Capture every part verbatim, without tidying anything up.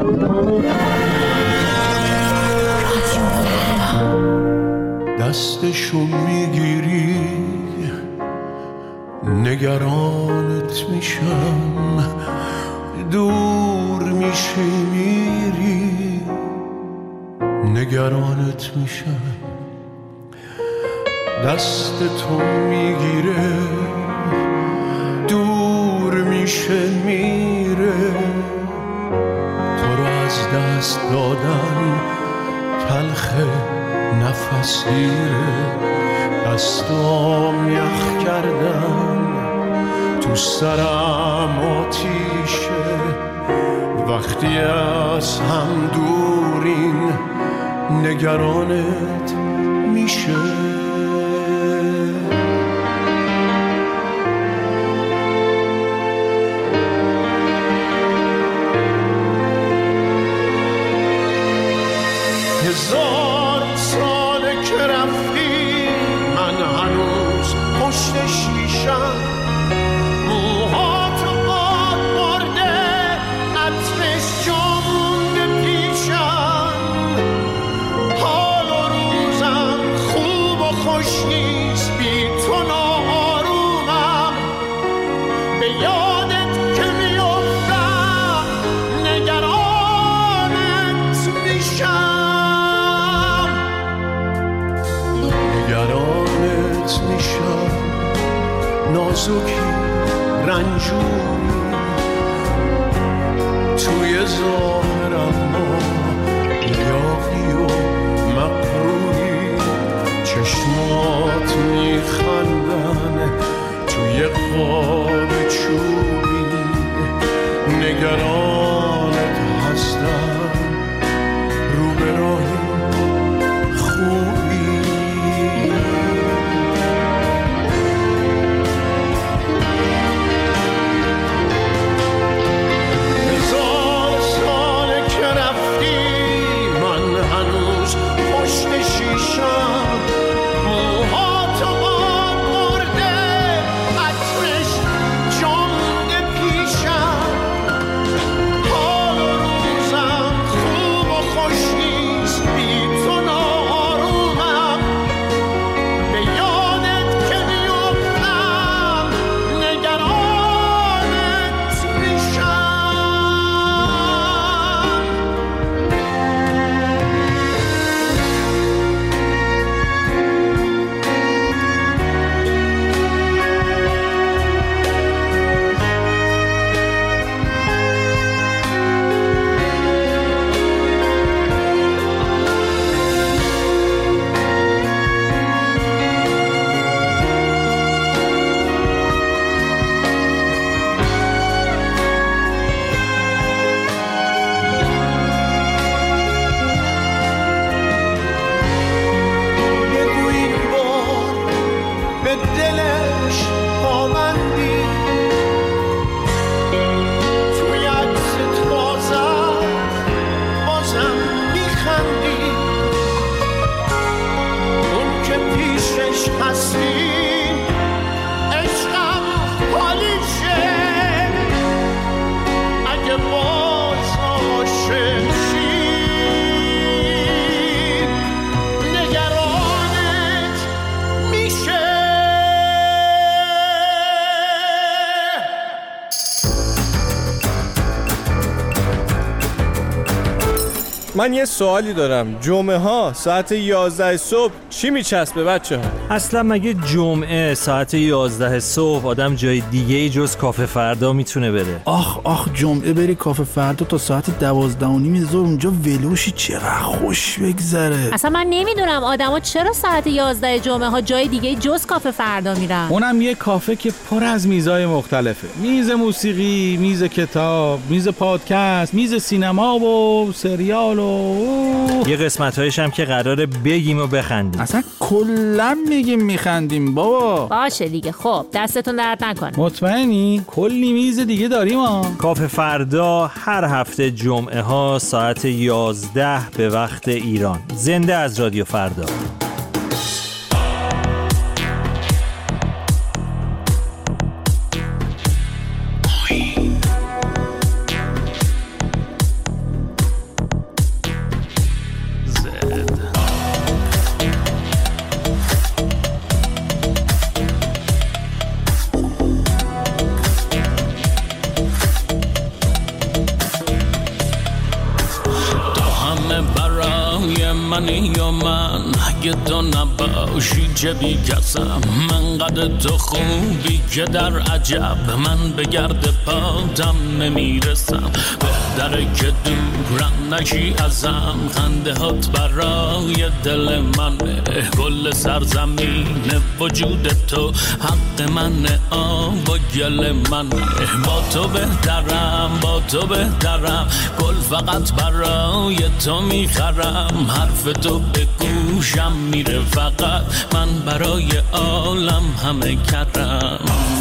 دستشو میگیری نگرانت میشم، دور میشی میری نگرانت میشم. دست تو میگیره دور میشه میره، تو رو از دست دادن تلخه نفسیره. دستام یخ کردن تو سرم آتیشه، وقتی از هم دورین نگرانت میشه. هزار ساله که رفتی من هنوز پشت شیشم، موهاتو باد برده عطرش جا مونده پیشم. حال و روزم خوب و خوش نیست بی تو ناآرومم، به یادت که میافتم نگرانت میشم. نگرانت میشم، نازکی رنجوری توی ظاهرم ما یاقی و مقروری. چشمات میخندن توی قاب چوبی، نگرانت هستم رو به راهی خوبی. من یه سوالی دارم، جمعه ها ساعت یازده صبح چی میچسبه بچه ها؟ اصلا مگه جمعه ساعت یازده صبح آدم جای دیگه ای جز کافه فردا میتونه بره؟ آخ آخ جمعه بری کافه فردا تا ساعت دوازده و نیم ظهر اونجا ولوشی چقدر خوش بگذره. اصلا من نمیدونم آدما چرا ساعت یازده جمعه ها جای دیگه جز کافه فردا میرن. اونم یه کافه که پر از میزای مختلفه، میز موسیقی، میز کتاب، میز پادکست، میز سینما و سریال و یه قسمت‌هایش هم که قراره بگیم و بخندیم. اصلا کلا میگیم میخندیم بابا. باشه دیگه، خب دستتون درد نکنه. مطمئنی؟ کلی میز دیگه داریم ها. کافه فردا هر هفته جمعه ها ساعت یازده به وقت ایران. زنده از رادیو فردا. برای منی یا من، اگه تو نباشی چه بی کسم. من قد تو خوبی که در عجب، من به گرد پاتم نمیرسم. بهتره که دورم نشی ازم، خنده هات برای دل منه. کل سرزمین وجود تو حق منه، آب و گل منه. با تو بهترم، با تو بهترم، گل فقط برای تو میخرم. حرف تو به گوشم میره فقط، من برای عالم همه کردم.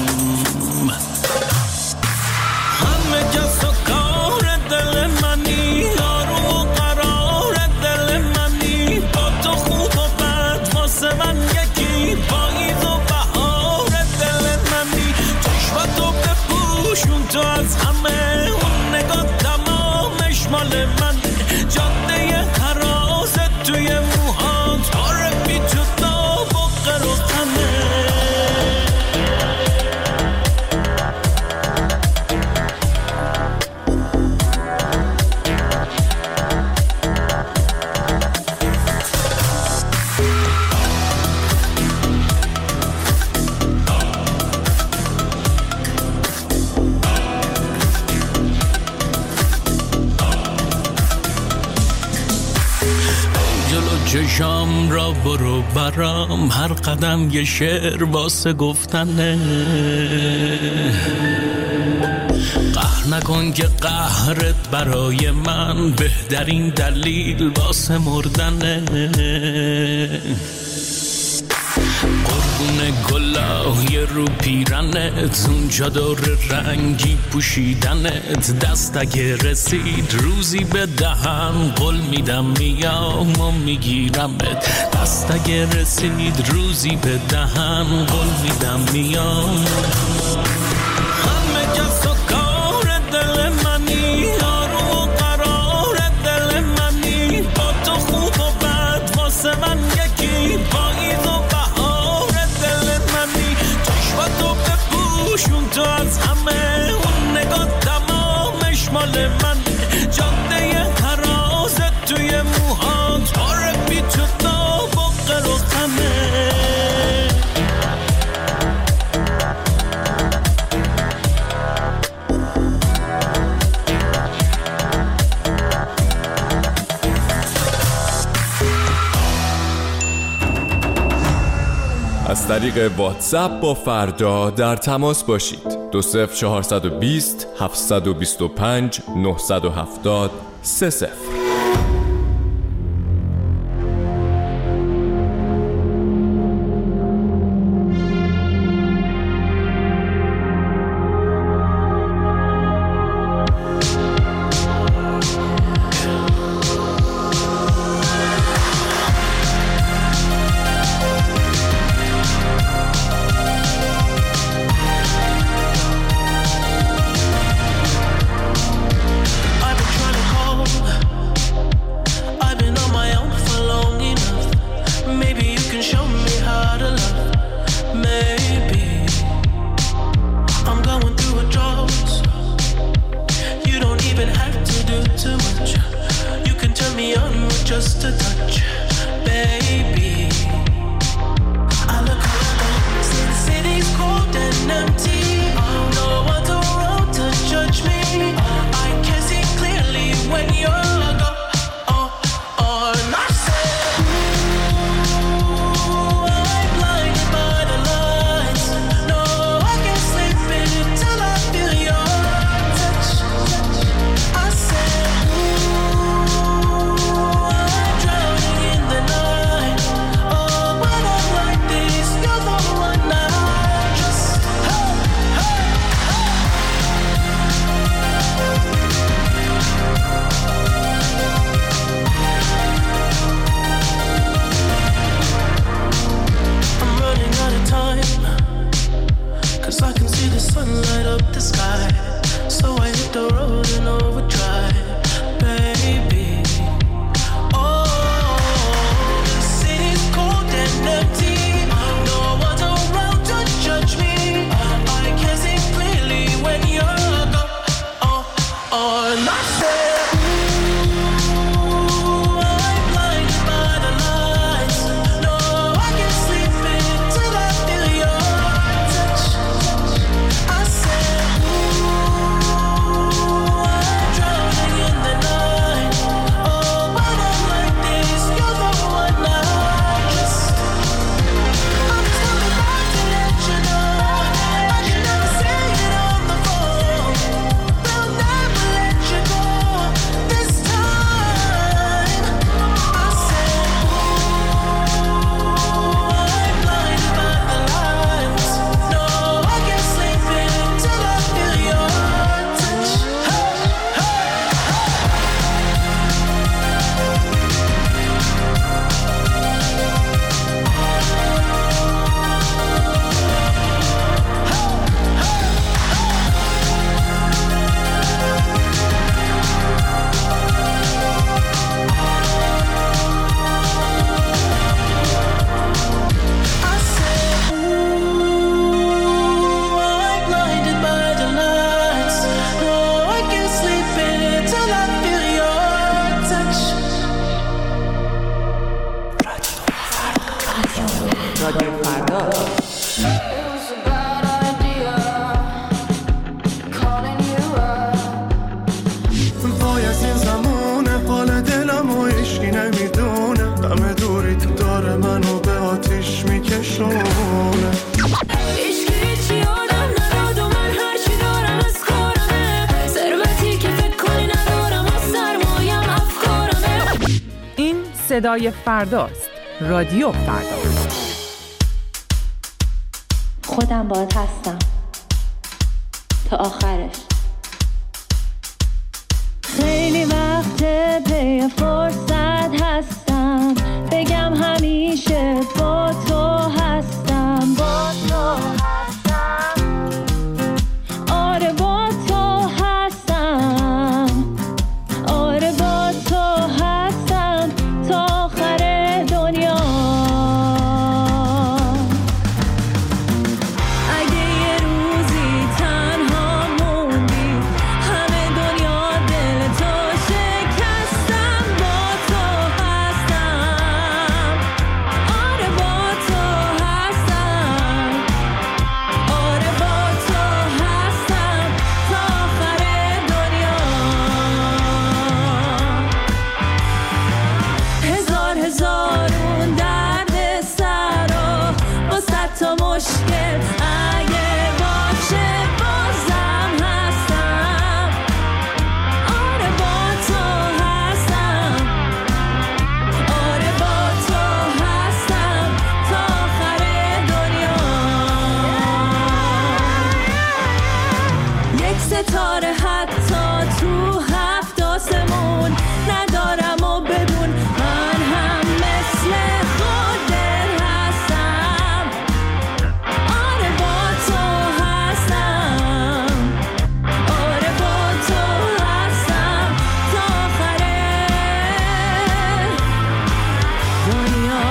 همه کس و کار دل منی، آروم و قرار دل منی. با تو خوب و بد واسه من یکی، پاییز و بهار دل منی. چشمتو بپوشون تو از همه، اون نگاه تمامش مال من. جاده حراست توی موهات، پاره بی جدا و قر و خنه. چشام را برو برام، هر قدم یه شعر واسه گفتنه. قهر نکن که قهرت برای من بهترین دلیل واسه مردنه. قربون گلای رو پیرنت، اون چادر رنگی پوشیدنت. دست اگه رسید روزی به دهن، قول میدم میام و میگیرمت. دست اگه رسید روزی به دهن، قول میدم میام. همه کس و کار دل منی، آروم و قرار دل منی. با تو خوب و بد واسه من یکی، پاییز و شون تو از همه، اون نگاه تمامش مال من. جاده حراست توی موهات، پاره بی جدا و قر و خنه. از طریق واتساپ با فردا در تماس باشید. دو صفر چهارصد و بیست هفتصد و بیست و پنج نهصد و هفتاد سه صفر. صدای فرداست. رادیو فردا. خودم باهات هستم تا آخرش. خیلی وقت پی فرصت هستم بگم همیشه با تو هستم، با تو هستم، آره با تو هستم، آره با تو هستم تا آخر دنیا. اگه یه روزی تنها موندی همه دنیا دل تو شکستم، با تو هستم، آره با تو هستم، آره با تو هستم تا آخر دنیا. هزار هزارون درد سر و با صد تا مشکل اگه باشه بازم هستم، آره با تو هستم، آره با تو هستم تا آخر دنیا. یک ستاره حتی تو هفت آسمون ندارم و بدون من هم مثل خودت هستم، آره با تو هستم، آره با تو هستم تا آخر دنیا.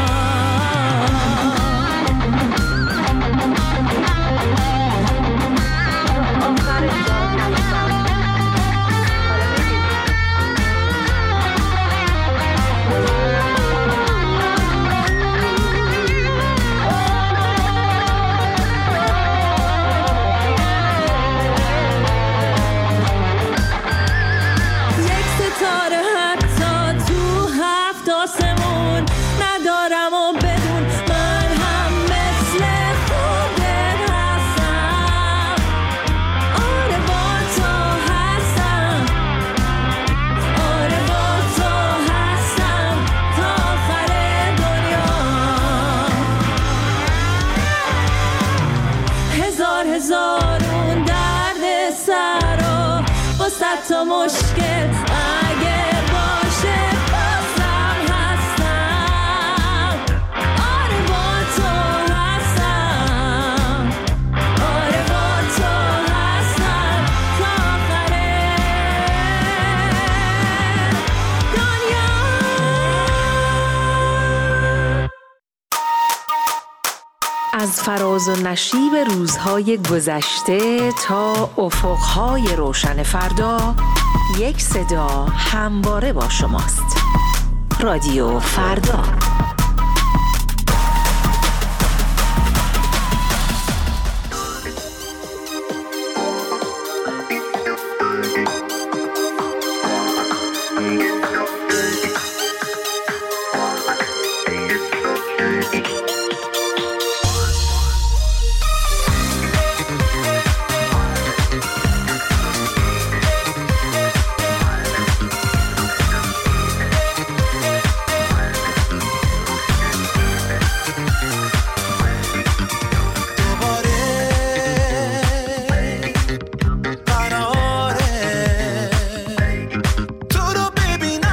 یک ستاره حتی تو هفت آسمون ندارم و بدون من هم مثل خودت هستم، آره با تو هستم، آره با تو هستم تا آخر دنیا. هزار هزارون درد سر و با صد تا مشکل اگه باشه بازم هستم، آره با تو هستم، آره با تو هستم تا آخر دنیا. از فراز و نشیب روزهای گذشته تا افقهای روشن فردا، یک صدا همواره با شماست. رادیو فردا. تو رو ببینم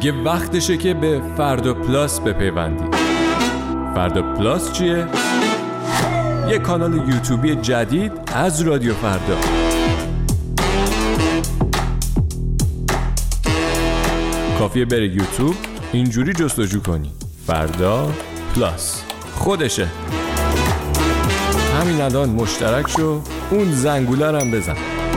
دیگه وقتشه که به فردا پلاس بپیوندید. فردا پلاس چیه؟ یه کانال یوتیوبی جدید از رادیو فردا. کافیه بری یوتیوب، اینجوری جستجو کنی فردا پلاس، خودشه. همین الان مشترک شو، اون زنگوله رو هم بزن.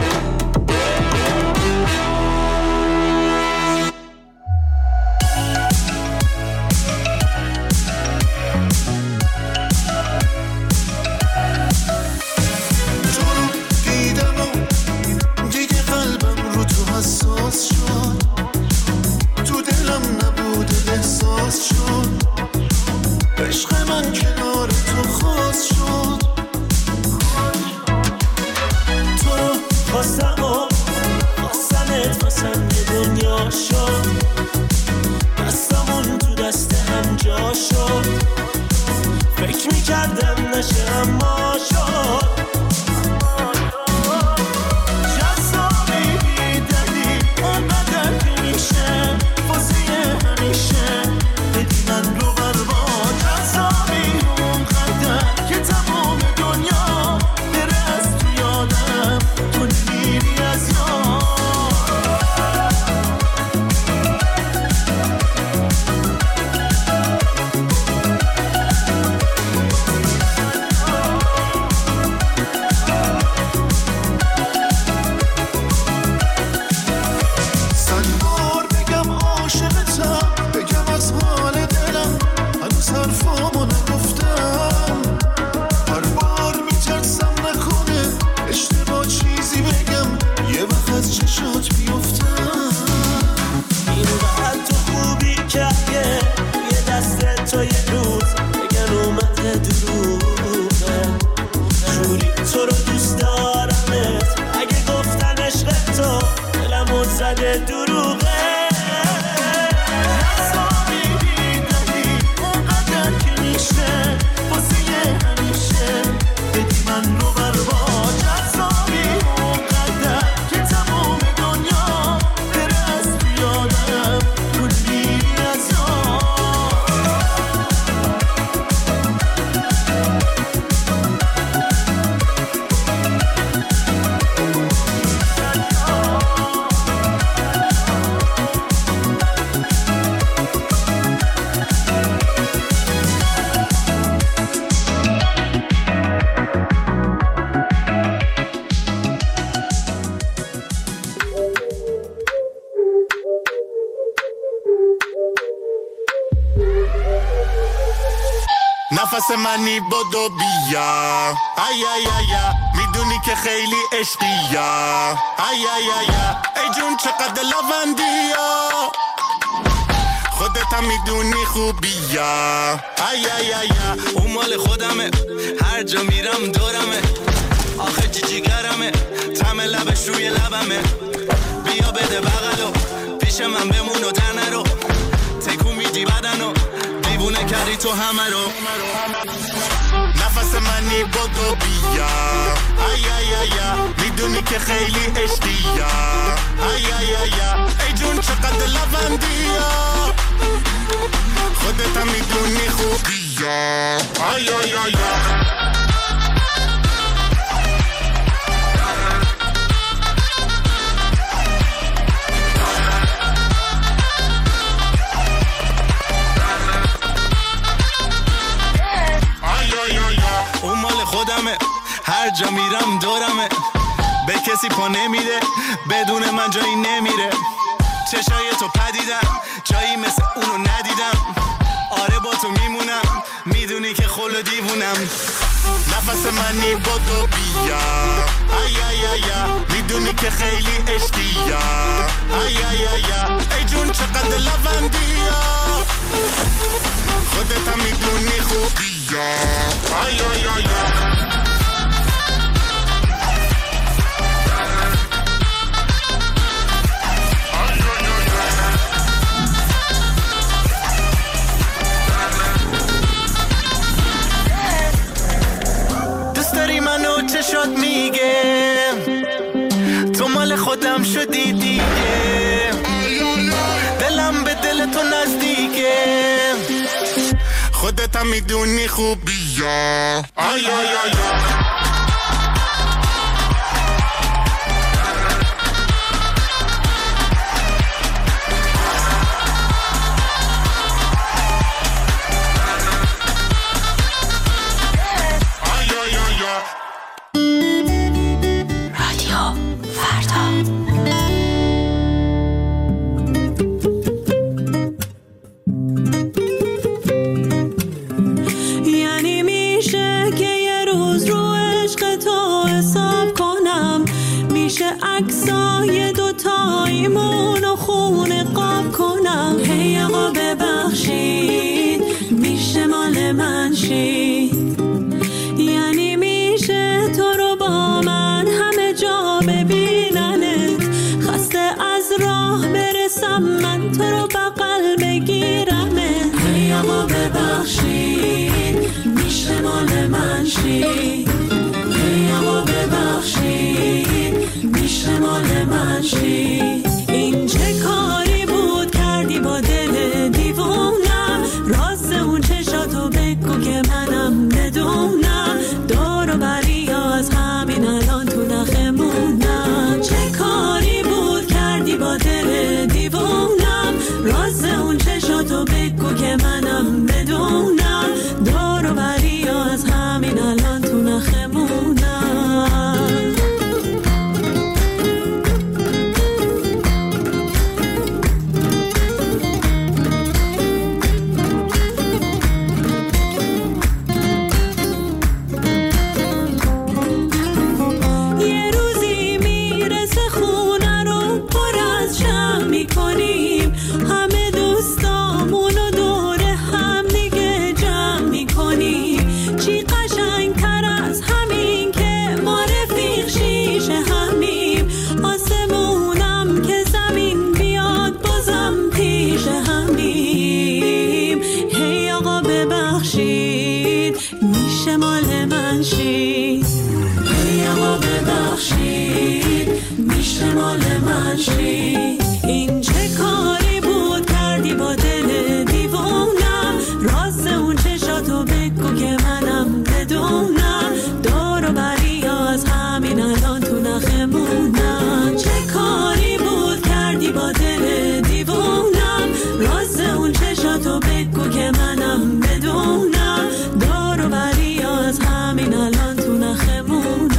نفس منی بدو بیا ای ای ای میدونی که خیلی عشقی ای ای ای ای جون چقدر لوندیا خودت هم میدونی خوبی ای ای ای اون مال خودمه هر جا میرم دورمه آخه جی جیگرمه طعم لبش روی لبمه بیا بده بغلو پیش من بمون و در نرو تکون میدی بدنو دیوونه کردی تو همه رو نفس منی بدو بیا ای ای ای میدونی که خیلی عشقی ای ای ای ای جون چقدر لوندیا خودت هم میدونی خوبی ای ای ای اون مال خودمه هر جا میرم دورمه به کسی پا نمیده بدون من جایی نمیره چشای تو پدیدم جایی مثل اونو ندیدم آره با تو میمونم میدونی که خلو دیوونم نفس منی بدو بیا ای ای ای میدونی که خیلی عشقی ای ای ای ای جون چقدر لوندیا خودت هم میدونی خوبی ای ای ای چشات میگه تو مال خودم شدی دیگه دلم به دل خودتم میدونی خوبی یا آی آی آی آی عکسای دوتاییمون و خونه قاب کنم. هی آقا ببخشید میشه مال من شید، یعنی میشه تو رو با من همه جا ببیننت، خسته از راه برسم من تو رو بغل بگیرمت. هی آقا ببخشید میشه مال من شید، هی آقا ببخشید میشه مال من شید. این چه کاری بود کردی با دل دیوونم، راز اون چشاتو بگو که منم بدونم، دور و بری از همین الان تو نخمونم. چه کاری بود کردی با دل دیوونم، راز اون چشاتو بگو که منم بدونم، دور و بری از همین الان تو نخمونم. این چه کاری بود کردی با دل دیوونم، راز اون چشاتو بگو که منم بدونم، دور و بری از همین الان تو نخمونم. چه کاری بود کردی با دل دیوونم، راز اون چشاتو بگو که منم بدونم، دور و بری از همین الان تو نخمونم.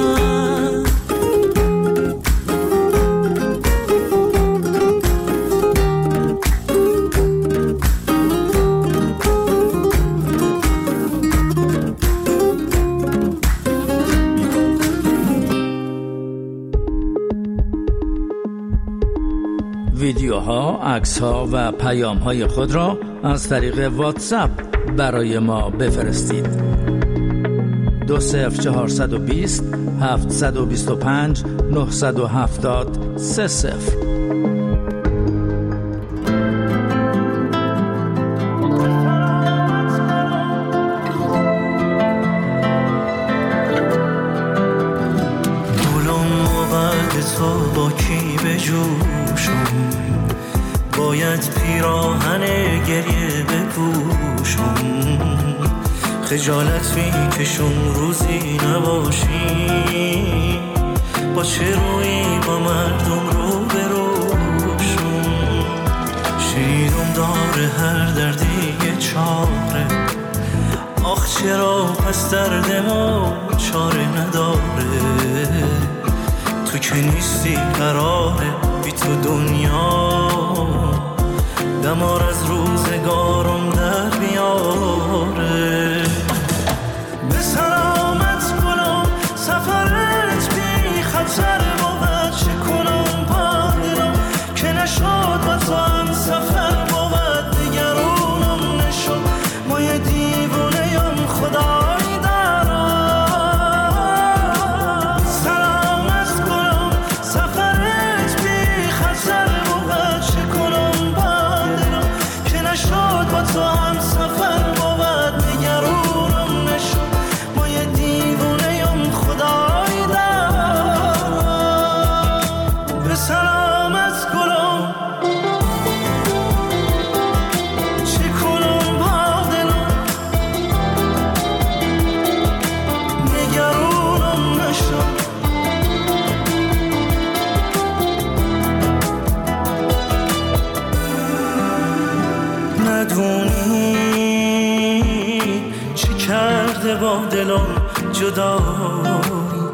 ویدیوها، عکس‌ها و پیام‌های خود را از طریق واتساپ برای ما بفرستید. دو صفر چهارصد و بیست هفتصد و بیست و پنج نهصد و هفتاد سه صفر. باید پیراهن گریه بپوشم، خجالت میکشم روزی نباشی، با چه روی با مردم رو بروشم. شیرم داره هر دردی یه چاره، آخ چرا پس درد ما چاره نداره. تو که نیستی قراره بی تو دنیا دمار از روزگارم در بیاره. به سلامت کنم سفرت بی خطر بود، چه کنم با دلم که نشد با تو هم سفر بود. نگرانم نشد ما یه دیوونه یم خدای دارم. سلامت کنم سفرت بی خطر بود، چه کنم با دلم که نشد با تو هم کرده با دلم جدایی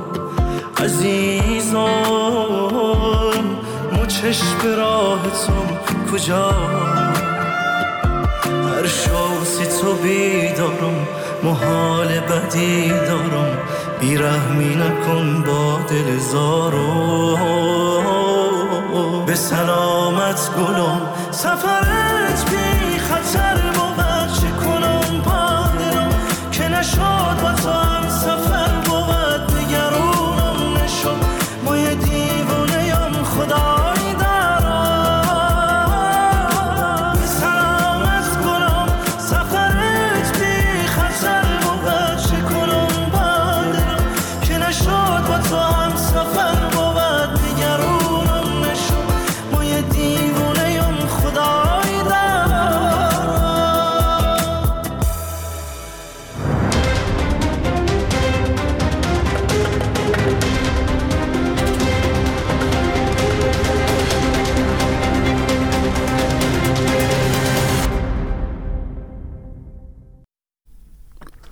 عزیزم مو چشم راهتم کجا هر شاسی تو بیدارم محال بدی دارم بیرحمی نکن با دل زارو به سلامت گلم سفرت بی خطر با